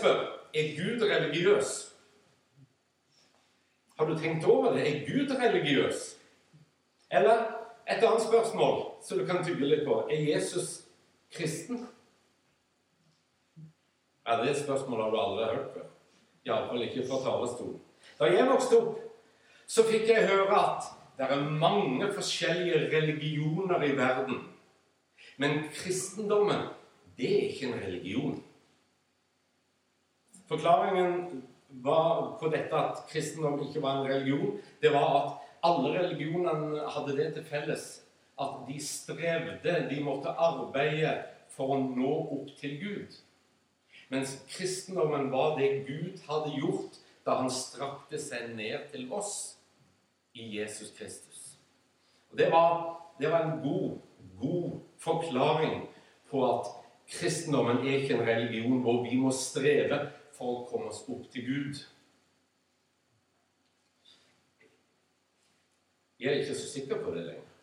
spør, Gud religiøs? Har du tenkt over det? Gud religiøs? Eller et annet spørsmål som du kan tygge litt på. Jesus kristen? Ja, det spørsmålet har du aldri hørt før. I alle fall ikke fra talerstolen. Da jeg vokste opp, så fikk jeg høre at det er mange forskjellige religioner i verden. Men kristendommen, det er ikke en religion. Forklaringen var på dette at kristendom ikke var en religion. Det var at alle religionene hadde det til felles. At de strevde, de måtte arbeide for å nå opp til Gud. Mens kristendommen var det Gud hadde gjort da han strakte seg ned til oss i Jesus Kristus. Og det var en god forklaring på at kristendommen er ikke en religion hvor vi må streve for å komme oss opp til Gud. Jeg er ikke så sikker på det lenger.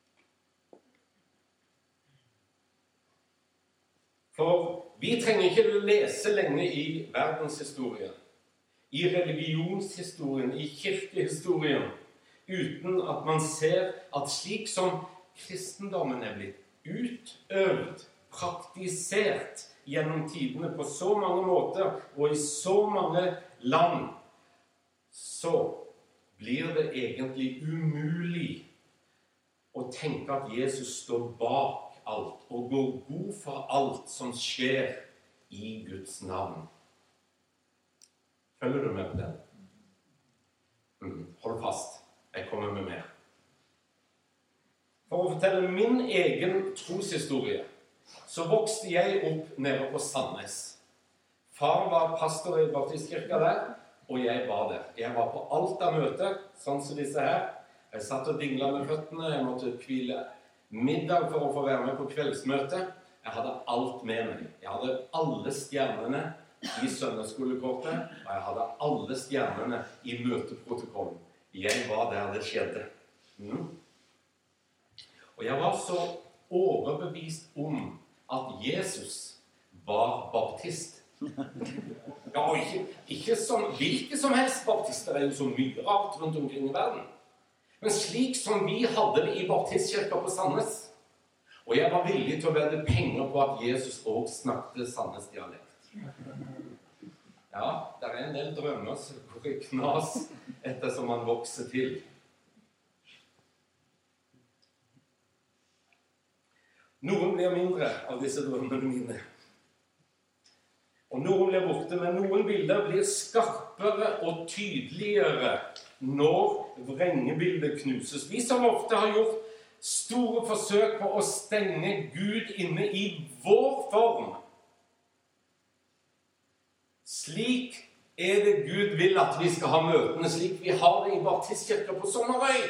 For vi trenger ikke å lese lenge i verdenshistorien, i religionshistorien, i kirkehistorien, uten at man ser at slik som kristendommen er blitt utøvd, praktisert gjennom tidene på så mange måter og i så mange land, så blir det egentlig umulig å tenke at Jesus står bak alt og går god for alt som skjer i Guds navn. Følger du med på den? Hold fast. Jeg kommer med mer. For å fortelle min egen troshistorie, så vokste jeg opp nede på Sandnes. Far var pastor i baptistkirka der, og jeg var der. Jeg var på alt av møter, sånn som disse her. Jeg satt og dinglet med føttene, jeg måtte hvile middag for å få være med på kveldsmøte. Jeg hadde alt med meg. Jeg hadde alle stjernene i søndagsskolekortet, og jeg hadde alle stjernene i møteprotokollen. Jeg var der det skjedde. Og jeg var så overbevist om at Jesus var baptist. Ja, og ikke som hvilke som helst baptister, er jo så mye rart rundt omkring i verden. Men slik som vi hadde det i baptistkirka på Sandnes. Og jeg var villig til å vedde penger på at Jesus også snakket Sandnes dialekt. Ja, det er en del drømmer som går i knas ettersom man vokser til. Noen blir mindre av disse drømmene mine. Og noen blir borte, men noen bilder blir skarpere og tydeligere når vrengebildet knuses. Vi som ofte har gjort store forsøk på å stenge Gud inne i vår form. Slik er det Gud vil at vi skal ha møtene, slik vi har det i baptistkirka på Sommerøy.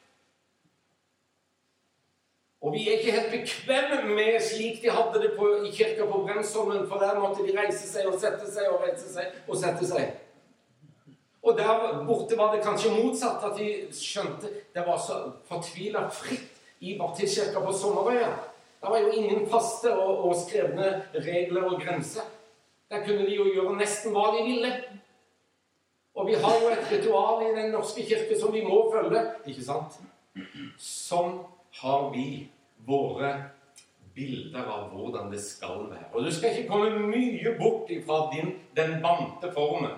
Og vi er ikke helt bekvemme med slik de hadde det i kirka på Brensholmen, for der måtte de reise seg og sette seg og reise seg og sette seg. Og der borte var det kanskje motsatt, at de skjønte det var så fortvilet fritt i baptistkirka på Sommerøya. Det var jo ingen faste og skrevne regler og grenser. Der kunne de jo gjøre nesten hva de ville. Og vi har jo et ritual i den norske kirke som vi må følge, ikke sant? Sånn har vi våre bilder av hvordan det skal være. Og du skal ikke komme mye bort fra den vante formen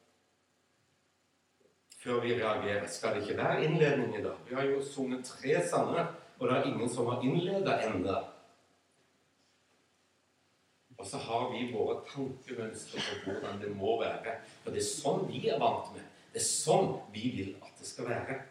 før vi reagerer. Skal det ikke være innledning i dag? Vi har jo sunget 3 sanger, og det er ingen som har innledet enda. Og så har vi våre tankemønstre på hvordan det må være. For det er sånn vi er vant med. Det er sånn vi vil at det skal være.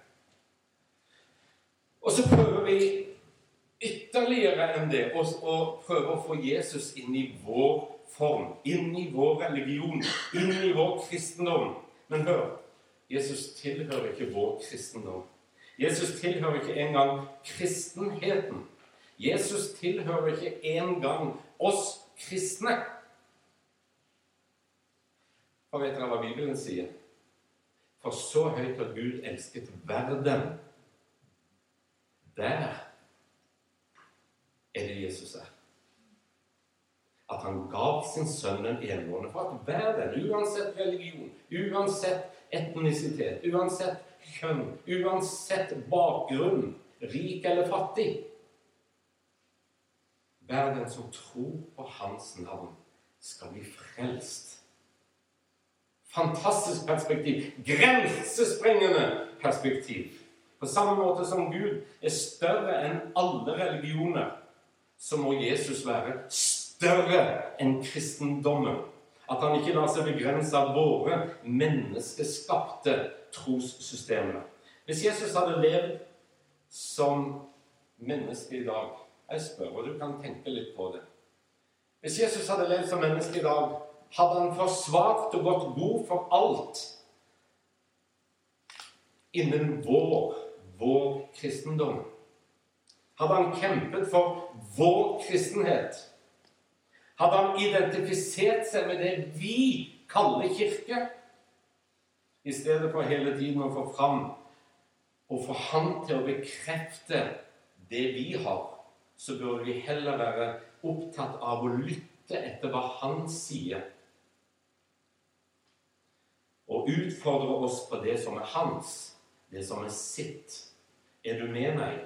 Og så prøver vi ytterligere enn det og prøver å få Jesus inn i vår form, inn i vår religion, inn i vår kristendom. Men hør, Jesus tilhører ikke vår kristendom. Jesus tilhører ikke engang kristenheten. Jesus tilhører ikke engang oss kristne. Og vet dere hva Bibelen sier? For så høyt har Gud elsket verden. Der er det Jesus er. at han gav sin sønn den enbårne for at hver den, uansett religion, uansett etnisitet, uansett kjønn, uansett bakgrunn, rik eller fattig, hver den som tror på hans navn skal bli frelst. Fantastisk perspektiv, grensesprengende perspektiv. På samme måte som Gud større enn alle religioner, så må Jesus være større enn kristendommen. At han ikke lar seg begrense av våre menneskeskapte trossystemer. Hvis Jesus hadde levd som menneske i dag, jeg spør, og du kan tenke litt på det. Hvis Jesus hadde levd som menneske i dag, hadde han forsvart og gått god for alt innen vår kristendom. Hadde han kjempet for vår kristenhet. Hadde han identifisert seg med det vi kaller kirke, i stedet for hele tiden å få fram og få han til å bekrefte det vi har, så bør vi heller være opptatt av å lytte etter hva han sier, og utfordre oss på det som hans, det som sitt. Er du med meg?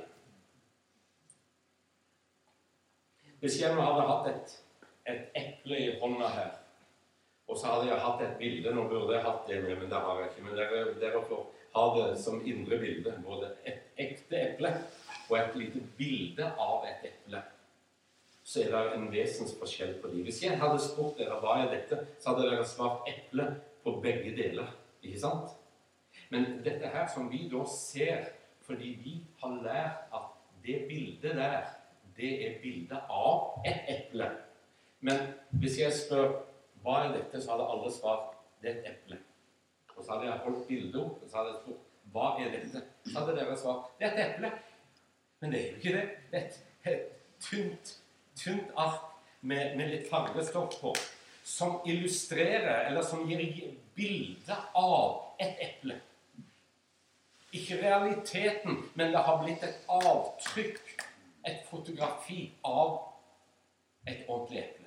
Hvis jeg nå hadde hatt et eple i hånda her, og så hadde jeg hatt et bilde, nå burde jeg hatt det med, men det har jeg ikke, men dere får ha det som indre bilde, både et ekte eple og et lite bilde av et eple, så det en vesensforskjell på de. Hvis jeg hadde spurt dere hva dette, så hadde dere svart eple på begge deler, ikke sant? Men dette her som vi da ser, fordi vi har lært at det bildet der, det bildet av et eple. Men hvis jeg spør, hva dette, så hadde alle svart, det et eple. Og så hadde jeg holdt bildet opp, og så hadde jeg spurt, hva dette? Så hadde dere svart, det et eple. Men det jo ikke det. Det et tynt ark med litt fargestoff på, som illustrerer, eller som gir bilde av et eple. Ikke realiteten, men det har blitt et avtrykk, et fotografi av et ordentlig eple.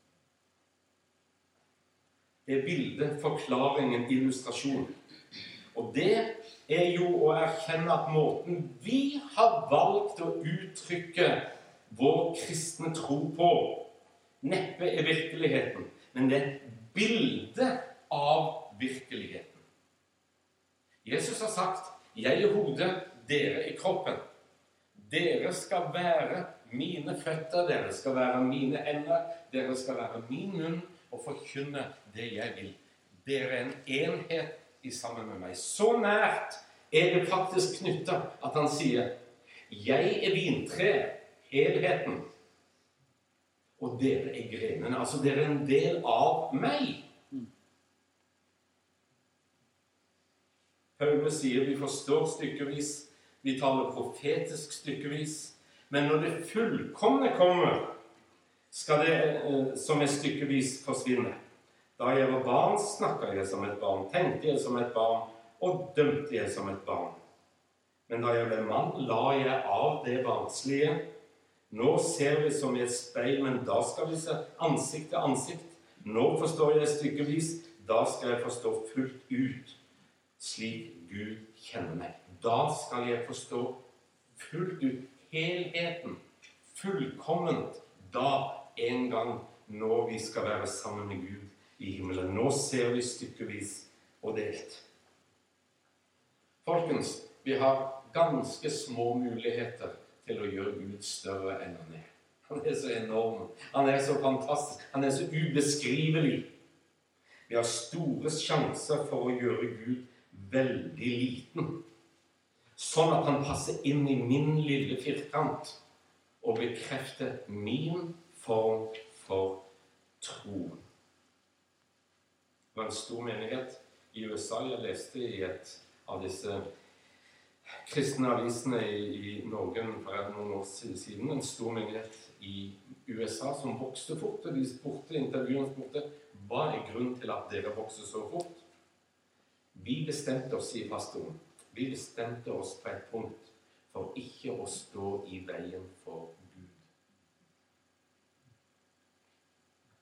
Det bildet, forklaringen, illustrasjon. Og det jo å erkjenne at måten vi har valgt å uttrykke vår kristne tro på, neppe virkeligheten, men det bilde av virkeligheten. Jesus har sagt, jeg hodet, dere i kroppen. Dere skal være mine føtter, dere skal være mine hender, dere skal være min munn og forkynne det jeg vil. Dere en enhet i sammen med meg. Så nært det faktisk knyttet at han sier, jeg vintre, helheten, og dere grenene. Altså, dere en del av meg. Paulus sier, vi forstår stykkevis, vi taler profetisk stykkevis, men når det fullkomne kommer, skal det som stykkevis forsvinne. Da jeg var barn, snakket jeg som et barn, tenkte jeg som et barn, og dømte jeg som et barn. Men da jeg ble mann, la jeg av det barnslige. Nå ser vi som i et speil, men da skal vi se ansikt til ansikt. Nå forstår jeg stykkevis, da skal jeg forstå fullt ut, slik Gud kjenner meg. Da skal jeg forstå fullt ut helheten, fullkomment, da en gang når vi skal være sammen med Gud i himmelen. Nå ser vi stykkevis og delt. Folkens, vi har ganske små muligheter til å gjøre Gud større enn han er. Han er så enorm, han er så fantastisk, han er så ubeskrivelig. Vi har store sjanser for å gjøre Gud veldig liten, sånn at han passer inn i min lille firkant og bekrefter min form for tro. Det var en stor menighet i USA. Jeg leste i et av disse kristne avisene i Norge for noen år siden, en stor menighet i USA som vokste fort, og de intervjuene spurte, hva grunnen til at dere vokser så fort? Vi bestemte oss, sier pastoren, vi bestemte oss på et punkt for ikke å stå i veien for Gud.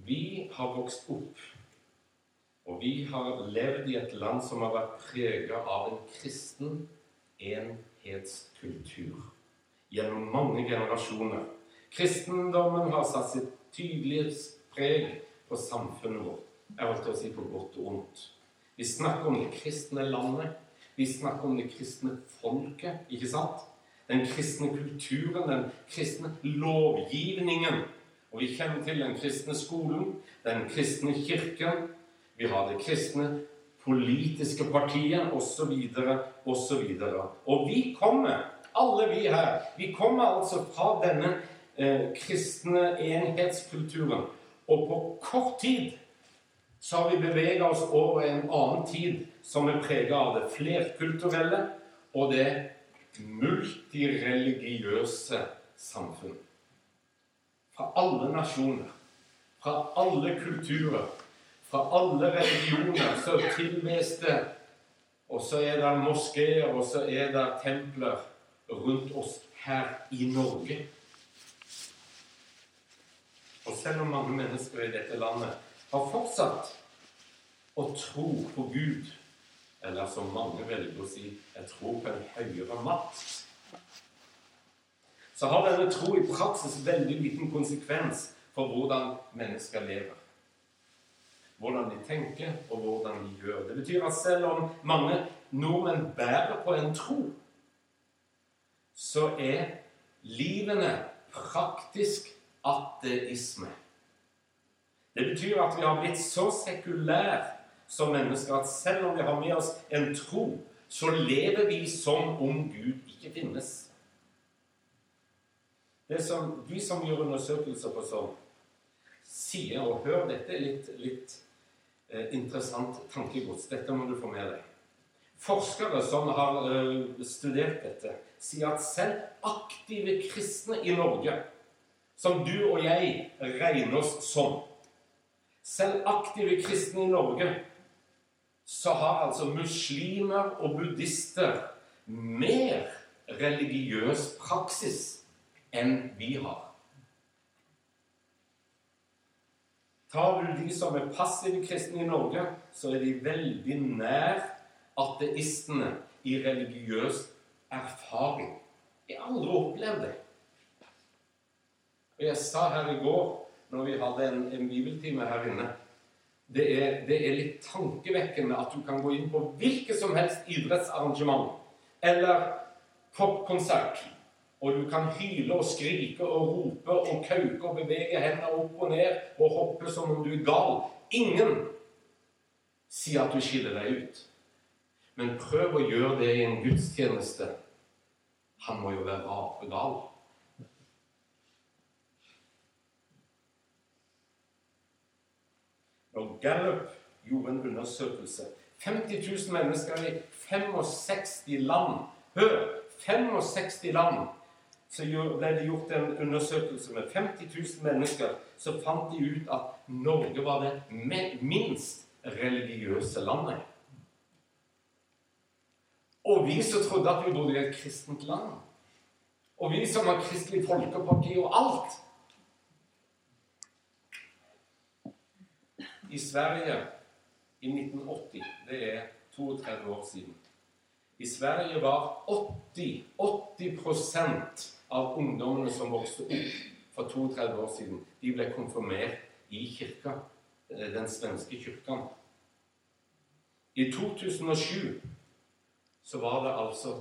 Vi har vokst opp, og vi har levd i et land som har vært preget av en kristen enhetskultur gjennom mange generasjoner. Kristendommen har satt sitt tydelige preg på samfunnet vårt. Jeg holdt til å si på godt og ondt. Vi snakker om det kristne landet. Vi snakker om det kristne folket, ikke sant? Den kristne kulturen, den kristne lovgivningen. Og vi kjenner til den kristne skolen, den kristne kirken. Vi har det kristne politiske partiet, og så videre, og så videre. Og vi kommer, alle vi her, vi kommer altså fra denne kristne enhetskulturen. Og på kort tid så har vi beveget oss over en annen tid som er preget av det flerkulturelle og det multireligiøse samfunn. Fra alle nasjoner, fra alle kulturer, fra alle religioner så tilbes det, og så er det moskéer, og så er det templer rundt oss her i Norge. Og selv om mange mennesker i dette landet har fortsatt å tro på Gud, eller som mange velger å si, jeg tror på en høyere makt, så har denne tro i praksis veldig liten konsekvens for hvordan mennesker lever. Hvordan de tenker og hvordan de gjør. Det betyr at selv om mange nordmenn bærer på en tro, så er livene praktisk ateisme. Det betyr at vi har blitt så sekulære som mennesker at selv om vi har med oss en tro, så lever vi som om Gud ikke finnes. De som gjør undersøkelser på sånn, sier, og hør, dette er litt interessant tankegods. Dette må du få med deg. Forskere som har studert dette, sier at selv aktive kristne i Norge, som du og jeg regner oss som, selv aktive kristne i Norge, så har altså muslimer og buddhister mer religiøs praksis enn vi har. Tar du de som er passive kristne i Norge, så er de veldig nær ateistene i religiøs erfaring. Jeg har aldri opplevd det. Og jeg sa her i går, når vi hadde en bibeltime her inne, det er litt tankevekkende at du kan gå inn på hvilket som helst idrettsarrangement, eller popkonsert, og du kan hyle og skrike og rope og kauke og bevege hendene opp og ned og hoppe som om du er gal. Ingen sier at du skiller deg ut. Men prøv å gjøre det i en gudstjeneste. Han må jo være rapegal. Når Gallup gjorde en undersøkelse, 50 000 mennesker i 65 land, hør, 65 land, så ble det gjort en undersøkelse med 50 000 mennesker, så fant de ut at Norge var det minst religiøse landet. Og vi som trodde at vi bodde i et kristent land, og vi som har Kristelig Folkeparti og alt. I Sverige i 1980, det er 32 år siden, i Sverige var 80% av ungdommene som vokste opp for 32 år siden, de ble konfirmert i kirka, den svenske kirken. I 2007 så var det altså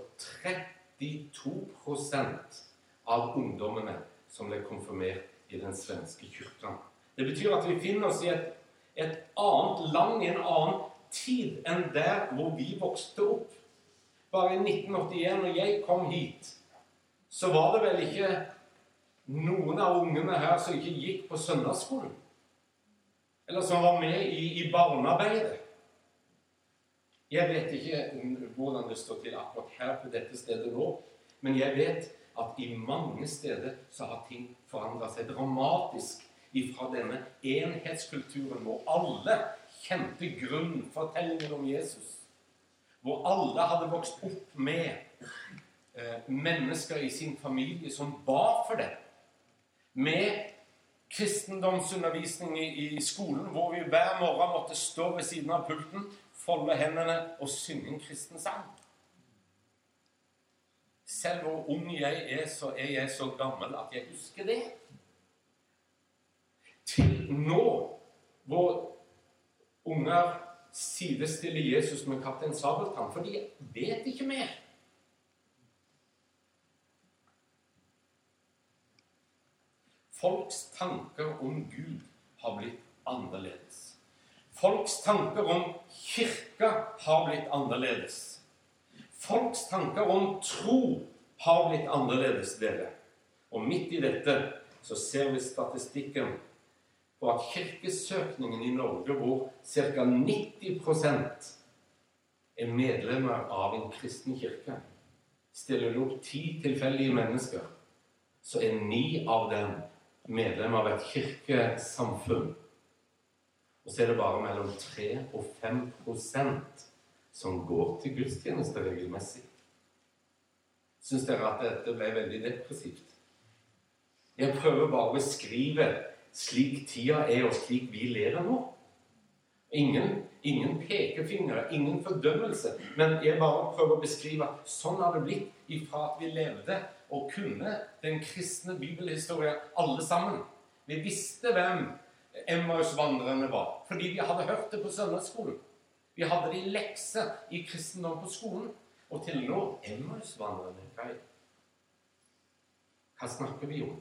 32% av ungdommene som ble konfirmert i den svenske kirken. Det betyr at vi finner oss i et annet land, i en annen tid enn der hvor vi vokste opp. Bare i 1981, når jeg kom hit, så var det vel ikke noen av ungene her som ikke gikk på søndagsskolen, eller som var med i barnearbeidet. Jeg vet ikke hvordan det står til akkurat her på dette stedet nå, men jeg vet at i mange steder så har ting forandret seg dramatisk ifra denne enhetskulturen hvor alle kjente grunnfortellingen om Jesus, hvor alle hadde vokst opp med mennesker i sin familie som ba for det, med kristendomsundervisning i skolen, hvor vi hver morgen måtte stå ved siden av pulten, folde hendene og synge en kristen sang. Selv hvor ung jeg er, så er jeg så gammel at jeg husker det. Til nå, hvor unger sidestiller Jesus med kaptein Sabeltann, for de vet ikke mer. Folks tanker om Gud har blitt annerledes. Folks tanker om kirka har blitt annerledes. Folks tanker om tro har blitt annerledes, dere. Og midt i dette så ser vi statistikken på at kirkesøkningen i Norge, hvor ca. 90% er medlemmer av en kristen kirke, stiller opp 10 tilfeldige mennesker, så er 9 av dem medlemmer av et kirkesamfunn. Og så er det bare mellom 3 og 5% som går til gudstjeneste regelmessig. Synes dere at dette ble veldig depressivt? Jeg prøver bare å beskrive slik tida er og slik vi lever nå. Ingen pekefingre, ingen fordømmelse, men jeg bare prøver å beskrive at sånn har det blitt ifra at vi levde og kunne den kristne bibelhistorien alle sammen. Vi visste hvem Emmaus-vandrerne var, fordi vi hadde hørt det på søndagsskolen. Vi hadde det i lekser i kristendom på skolen, og til nå Emmaus-vandrerne. Hva snakker vi om?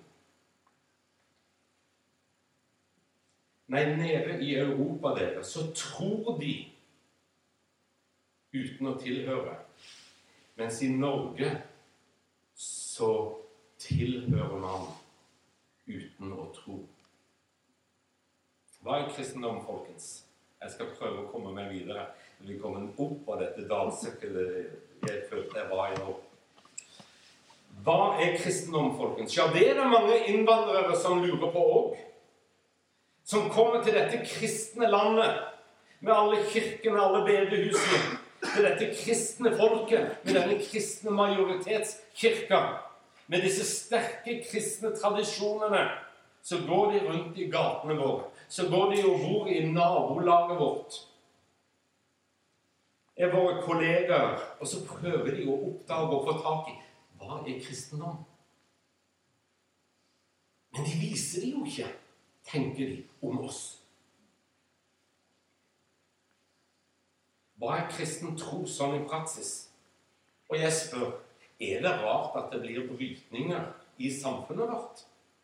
Nei, nede i Europa, dere, så tror de uten å tilhøre. Mens i Norge så tilhører man uten å tro. Hva er kristendom, folkens? Jeg skal prøve å komme meg videre. Vi kommer opp av dette dalsøkket jeg følte jeg var i nå. Hva er kristendom, folkens? Ja, det er det mange innvandrere som lurer på også. Som kommer til dette kristne landet, med alle kirkene, alle bedehusene, til dette kristne folket, med denne kristne majoritetskirka, med disse sterke kristne tradisjonene, så går de rundt i gatene våre, så går de og bor i nabolaget vårt. Er våre kollegaer, og så prøver de å oppdage og få tak i, hva er kristendom? Men de viser det jo ikke, tenker de om oss. Hva er kristen tro sånn i praksis? Og jeg spør, er det rart at det blir brytninger i samfunnet vårt?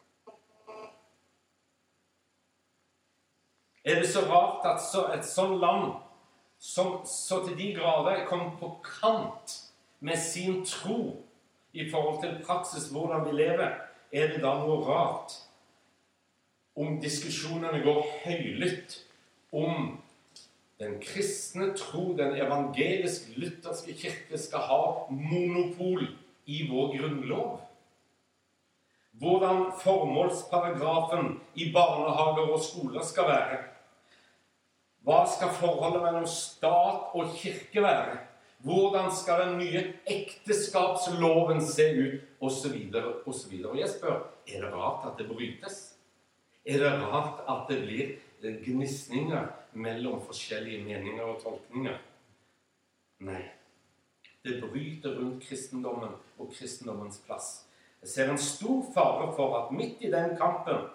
Er det så rart at et sånt land som så til de grader er kommet på kant med sin tro i forhold til praksis hvordan vi lever, er det da noe rart om diskusjonene går høylytt om den kristne tro, den evangelisk-lutherske kirke skal ha monopol i vår grunnlov? Hvordan formålsparagrafen i barnehager og skoler skal være? Hva skal forholdet mellom stat og kirke være? Hvordan skal den nye ekteskapsloven se ut? Og så videre, og så videre. Og jeg spør, er det rart at det brytes? Er det rart at det blir gnistninger mellom forskjellige meninger og tolkninger? Nei. Det bryter rundt kristendommen og kristendommens plass. Jeg ser en stor fare for at midt i den kampen,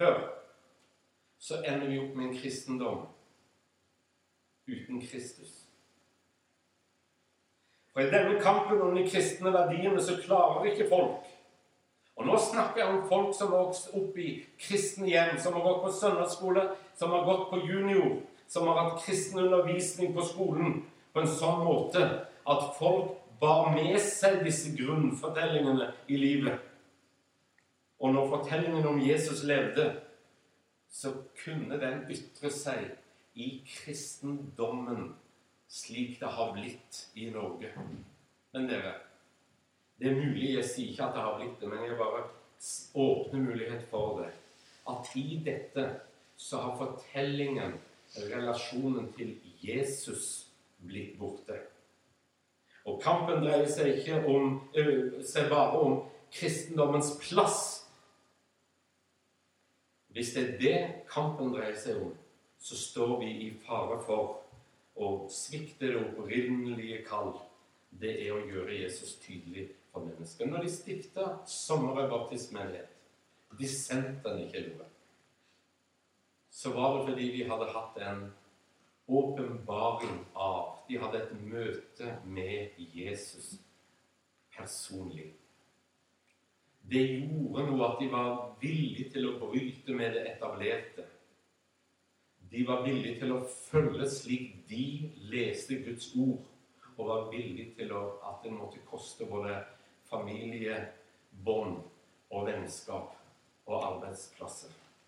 så ender vi opp med en kristendom uten Kristus. For i denne kampen om de kristne verdiene så klarer ikke folk. Og nå snakker jeg om folk som har vokst opp i kristne hjem, som har gått på søndagsskole, som har gått på junior, som har hatt kristen undervisning på skolen på en sånn måte at folk bar med seg disse grunnfortellingene i livet. Og når fortellingen om Jesus levde, så kunne den ytre seg i kristendommen slik det har blitt i Norge. Men dere, det er mulig, jeg sier ikke at det har blitt det, men jeg bare åpner mulighet for det. At i dette så har fortellingen, relasjonen til Jesus blitt borte. Og kampen dreier seg ikke seg bare om kristendommens plass. Hvis det det kampen dreier seg om, så står vi i fare for å svikte det opprinnelige kall. Det å gjøre Jesus tydelig for mennesker. Når de stiftet Sommerøy baptistmenighet, dissentene ikke gjorde, så var det fordi de hadde hatt en åpenbaring av, de hadde et møte med Jesus personlig. Det gjorde noe at de var villige til å bryte med det etablerte. De var villige til å følge slik de leste Guds ord, og var villige til at det måtte koste både familie, bånd og vennskap og arbeidsplasser.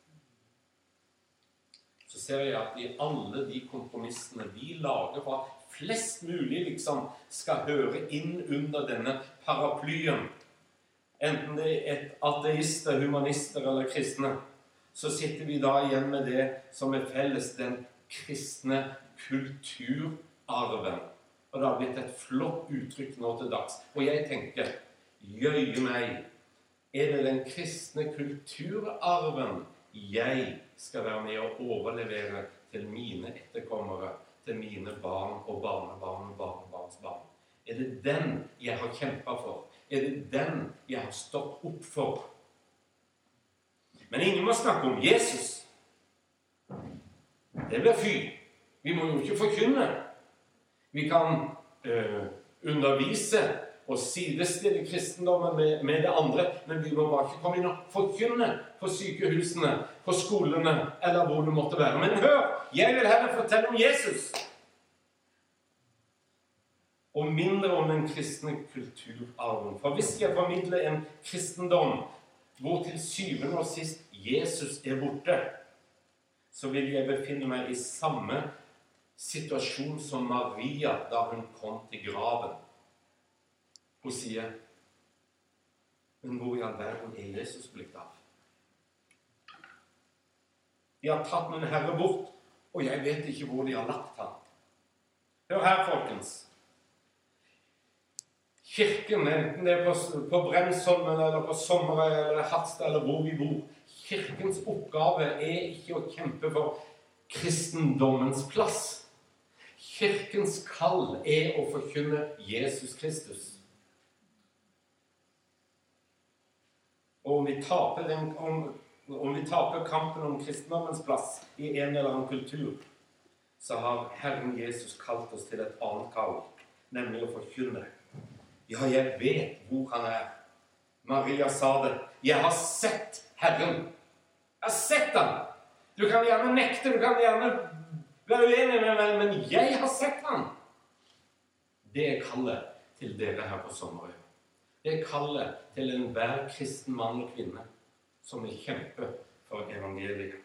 Så ser jeg at i alle de kompromissene vi lager for at flest mulig liksom skal høre inn under denne paraplyen, enten det er ateister, humanister eller kristne, så sitter vi da igjen med det som er felles, den kristne kulturarven. Og det har blitt et flott uttrykk nå til dags. Og jeg tenker, jøye meg, er det den kristne kulturarven jeg skal være med å overlevere til mine etterkommere, til mine barn og barnebarn og barnebarns barn? Er det den jeg har kjempet for? Er det den jeg har stått opp for? Men ingen må snakke om Jesus. Det blir fy. Vi må jo ikke forkynne. Vi kan undervise og sidestille kristendommen med det andre, men vi må bare ikke komme inn og forkynne på sykehusene, på skolene, eller hvor det måtte være. Men hør, jeg vil heller fortelle om Jesus, og mindre om den kristne kulturarven. For hvis jeg formidler en kristendom hvor til syvende og sist Jesus er borte, så vil jeg befinne meg i samme situasjon som Maria da hun kom til graven. Hun sier, men hvor i all verden er Jesus blitt av? De har tatt min Herre bort, og jeg vet ikke hvor de har lagt ham. Hør her, folkens. Kirken, enten det er på Brensholmen, eller på Sommerøy, eller Harstad, eller hvor vi bor, kirkens oppgave er ikke å kjempe for kristendommens plass. Kirkens kall er å forkynne Jesus Kristus. Og om vi taper kampen om kristendommens plass i en eller annen kultur, så har Herren Jesus kalt oss til et annet kall, nemlig å forkynne. Ja, jeg vet hvor han er. Maria sa det. Jeg har sett Herren. Jeg har sett han. Du kan gjerne nekte, du kan gjerne være uenig med meg, men jeg har sett han. Det er kallet til dere her på Sommerøy. Det er kallet til enhver kristen mann og kvinne som vil kjempe for evangeliet.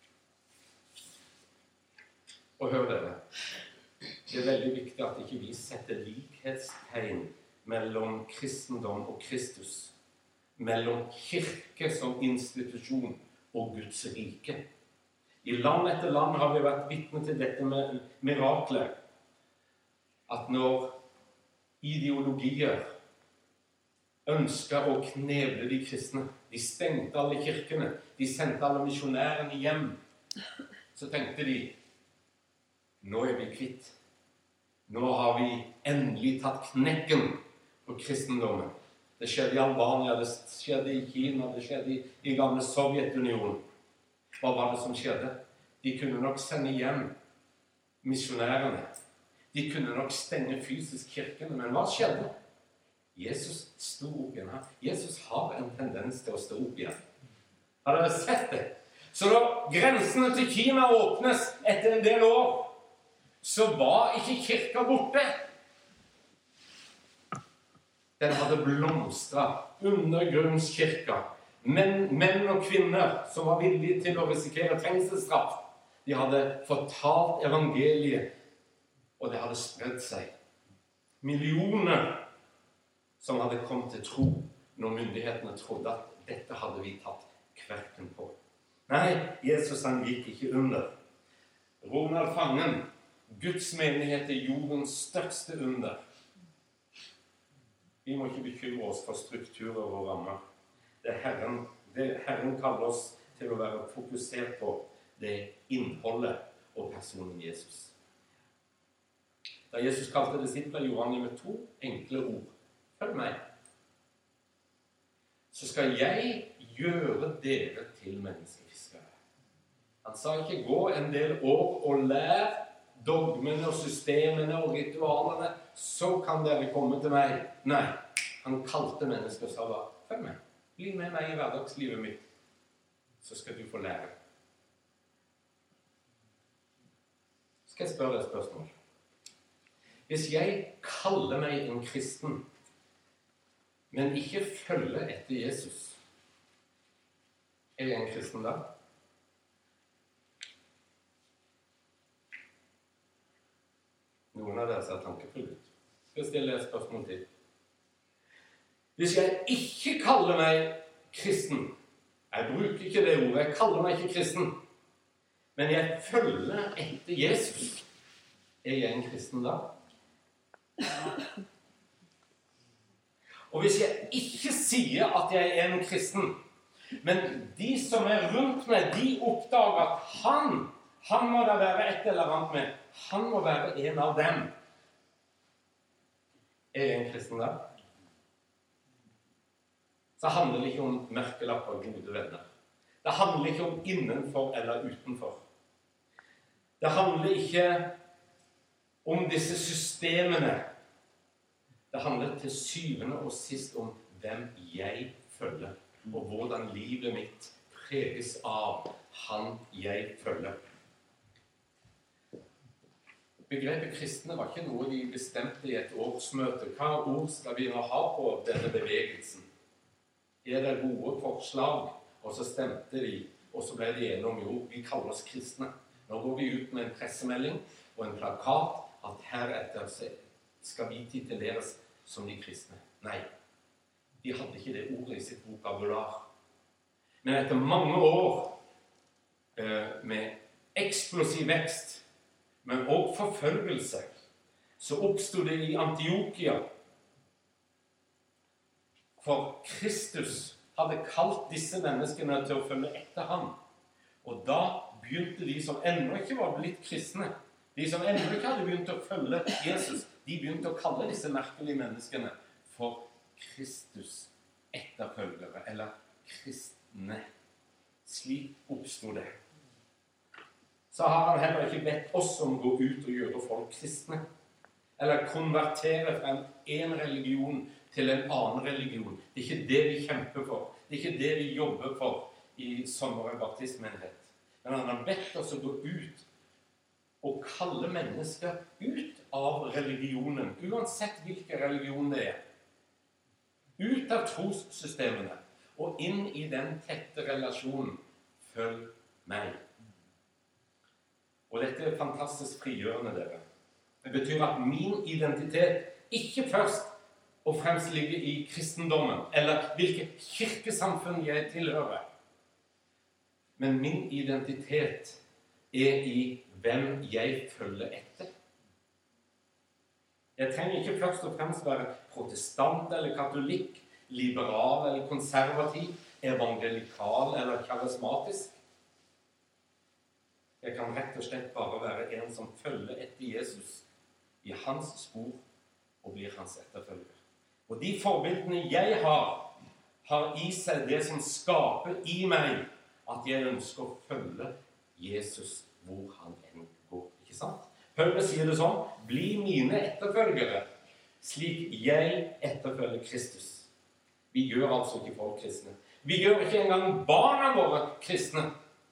Og hør dere, det er veldig viktig at ikke vi setter likhetstegn mellom kristendom og Kristus, mellom kirke som institusjon og Guds rike. I land etter land har vi vært vitne til dette med mirakler, at når ideologier ønsket å kneble de kristne, de stengte alle kirkene, de sendte alle misjonærene hjem, så tenkte de, nå er vi kvitt. Nå har vi endelig tatt knekken på kristendommen. Det skjedde i Albania, det skjedde i Kina, det skjedde i gamle Sovjetunionen. Hva var det som skjedde? De kunne nok sende hjem misjonærene. De kunne nok stenge fysisk kirkene, men hva skjedde? Jesus sto opp igjen her. Jesus har en tendens til å stå opp igjen. Har dere sett det? Så når grensene til Kina åpnes etter en del år, så var ikke kirka borte. Den hadde blomstret undergrunnskirka. Menn og kvinner som var villige til å risikere fengselsstraff. De hadde fortalt evangeliet, og det hadde spredt seg. Millioner som hadde kommet til tro når myndighetene trodde at dette hadde vi tatt kverken på. Nei, Jesus han gikk ikke under. Ronald Fangen, Guds menighet er jordens største under. Vi må ikke bekymre oss for strukturer og rammer. Det Herren kaller oss til å være fokusert på det innholdet og personen Jesus. Da Jesus kalte disipler, gjorde han det med 2 enkle ord. Følg meg. Så skal jeg gjøre dere til menneskefiskere. Han sa ikke gå en del år og lær dogmene og systemene og ritualene, så kan dere komme til meg. Nei, han kalte mennesker og sa, følg meg. Bli med meg i hverdagslivet mitt, så skal du få lære. Skal jeg spørre deg et spørsmål? Hvis jeg kaller meg en kristen, men ikke følger etter Jesus, er jeg en kristen da? Noen av dere ser tankefulle ut. Skal jeg stille et spørsmål til? Hvis jeg ikke kaller meg kristen, jeg bruker ikke det ordet, jeg kaller meg ikke kristen, men jeg følger etter Jesus, er jeg en kristen da? Og hvis jeg ikke sier at jeg er en kristen, men de som er rundt meg, de oppdager at han må da være et eller annet med, han må være en av dem. Er jeg en kristen da? Så handler det ikke om merkelapper og gode venner. Det handler ikke om innenfor eller utenfor. Det handler ikke om disse systemene. Det handler til syvende og sist om hvem jeg følger, og hvordan livet mitt preges av han jeg følger. Begrepet kristne var ikke noe de bestemte i et årsmøte. Hva ord skal vi nå ha på denne bevegelsen? Er det gode forslag? Og så stemte de, og så ble de enige om, jo, vi kaller oss kristne. Nå går vi ut med en pressemelding og en plakat at heretter skal vi tituleres som de kristne. Nei, de hadde ikke det ordet i sitt vokabular. Men etter mange år med eksplosiv vekst, men også forfølgelse, så oppstod det i Antiokia. For Kristus hadde kalt disse menneskene til å følge etter ham. Og da begynte de som ennå ikke var blitt kristne, de som ennå ikke hadde begynt å følge Jesus, de begynte å kalle disse merkelige menneskene for Kristus etterfølgere, eller kristne. Slik oppstod det. Så har han heller ikke bedt oss om å gå ut og gjøre folk kristne, eller konvertere fra en religion til en annen religion. Det er ikke det vi kjemper for. Det er ikke det vi jobber for i Sommerøy baptistmenighet. Men han har bedt oss å gå ut og kalle mennesker ut av religionen, uansett hvilken religion det er. Ut av trossystemene, og inn i den tette relasjonen. Følg meg. Og dette er fantastisk frigjørende, dere. Det betyr at min identitet ikke først og fremst ligger i kristendommen, eller hvilket kirkesamfunn jeg tilhører. Men min identitet er i hvem jeg følger etter. Jeg trenger ikke først og fremst være protestant eller katolikk, liberal eller konservativ, evangelikal eller karismatisk. Jeg kan rett og slett bare være en som følger etter Jesus i hans spor og blir hans etterfølger. Og de forbildene jeg har i seg det som skaper i meg at jeg ønsker å følge Jesus hvor han enn går, ikke sant? Paulus sier det sånn, bli mine etterfølgere, slik jeg etterfølger Kristus. Vi gjør altså ikke folk kristne. Vi gjør ikke engang barna våre kristne.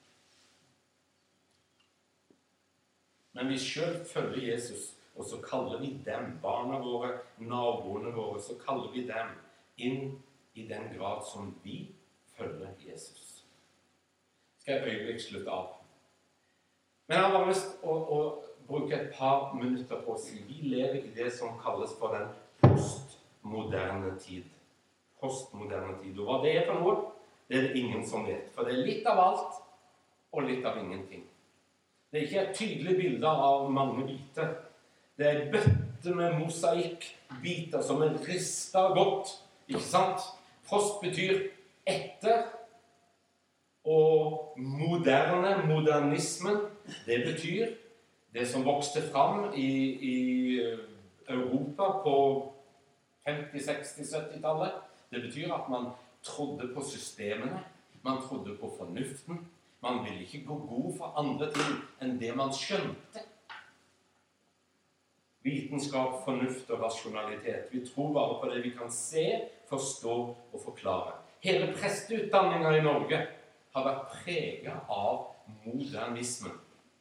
Men vi selv følger Jesus, og så kaller vi dem, barna våre, naboene våre, så kaller vi dem inn i den grad som vi følger Jesus. Skal jeg øyeblikk slutte av? Men jeg har bare lyst å bruke et par minutter på å si vi lever i det som kalles for den postmoderne tid. Postmoderne tid. Og hva det er for noe, det er det ingen som vet. For det er litt av alt og litt av ingenting. Det er ikke et tydelig bilde av mange biter. Det er bøtter med mosaikkbiter som er ristet godt. Ikke sant? Post betyr etter og modernismen, det betyr det som vokste fram i Europa på 50-, 60-, 70-tallet. Det betyr at man trodde på systemene, man trodde på fornuften. Man ville ikke gå god for andre ting enn det man skjønte. Vitenskap, fornuft og rasjonalitet. Vi tror bare på det vi kan se, forstå og forklare. Hele presteutdanningen i Norge har vært preget av modernismen.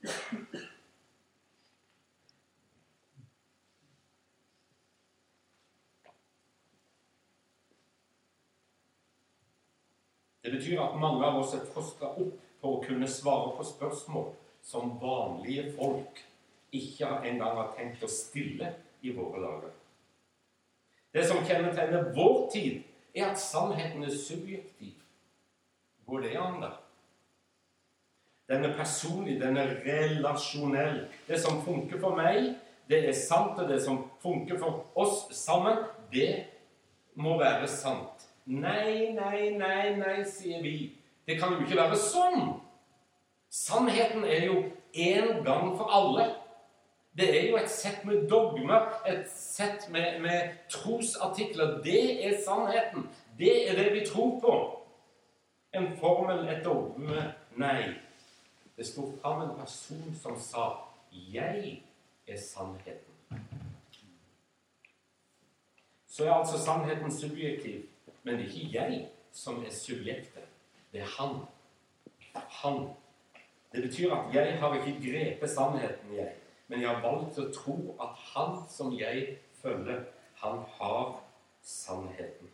Det betyr at mange av oss er fostret opp på å kunne svare på spørsmål som vanlige folk ikke engang har tenkt å stille i våre dager. Det som kjennetegner vår tid, er at sannheten er subjektiv. Går det an da? Den er personlig, den er relasjonell. Det som funker for meg, det er sant, og det som funker for oss sammen, det må være sant. Nei, sier vi. Det kan jo ikke være sånn. Sannheten er jo en gang for alle. Det er jo et sett med dogmer, et sett med trosartikler. Det er sannheten. Det er det vi tror på. En formel, et dogme, nei. Det stod fram en person som sa, jeg er sannheten. Så er altså sannheten subjektiv. Men det er ikke jeg som er subjektet. Det er han. Han. Det betyr at jeg har ikke grepet sannheten, jeg. Men jeg har valgt å tro at han som jeg følger, han har sannheten.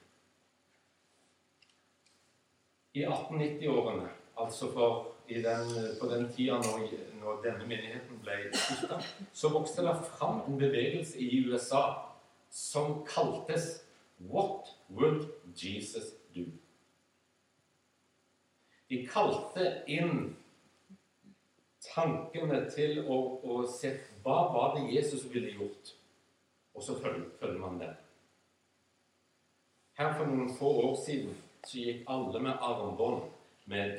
I 1890-årene, altså på den tida når denne menigheten ble stiftet, så vokste det fram en bevegelse i USA som kaltes What would Jesus do? De kalte inn tankene til å se hva var det Jesus ville gjort, og så følger man det. Her for noen få år siden så gikk alle med armbånd med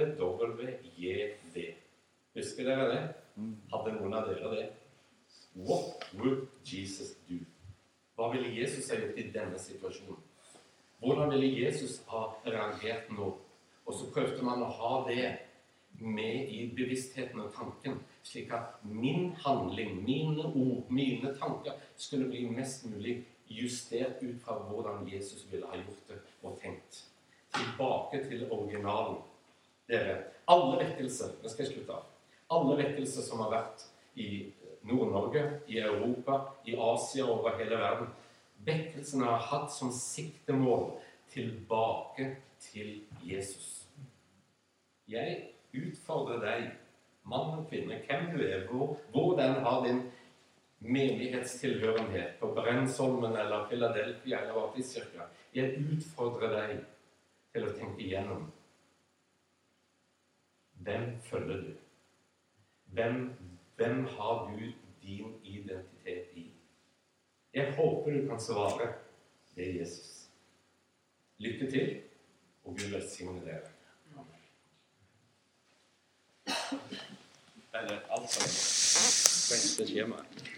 WWJD. Husker dere det? Hadde noen av dere det? What would Jesus do? Hva ville Jesus ha gjort i denne situasjonen? Hvordan ville Jesus ha reagert nå? Og så prøvde man å ha det med i bevisstheten og tanken, slik at min handling, mine ord, mine tanker skulle bli mest mulig justert ut fra hvordan Jesus ville ha gjort det og tenkt. Tilbake til originalen. Dere, alle vekkelser, nå skal jeg slutte av, alle vekkelser som har vært i Nord-Norge, i Europa, i Asia og over hele verden. Vekkelsene har hatt som siktemål tilbake til Jesus. Jeg utfordrer deg, mann og kvinne, hvem du er, hvor den har din menighetstilhørenhet, på Brensholmen eller Philadelphia eller Baptistkirka. Jeg utfordrer deg til å tenke igjennom. Hvem følger du? Hvem har du din identitet i? Jeg håper du kan svare. Det er Jesus. Lykke til, og Gud velsigne dere. Eller alt sammen. Beste skjema.